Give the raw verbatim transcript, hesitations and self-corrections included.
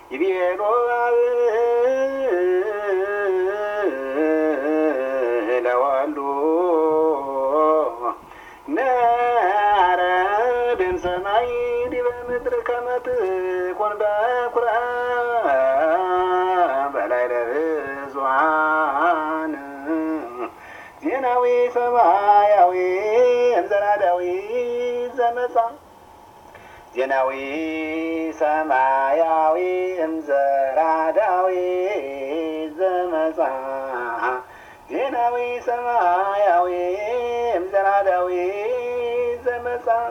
ይቤሎ ለወሉ ናረድን ሰማይ ዲበ ምድር ከመ ትኮን በኵረ በላዕለ ብዙኃን ዜናዊ ሰማያዊ እምዘራ ዳዊት ዘመጻ ዜናዊ ሰማያዊ እምዘራ ዳዊት ዘመጻ ዜናዊ ሰማያዊ እምዘራ ዳዊት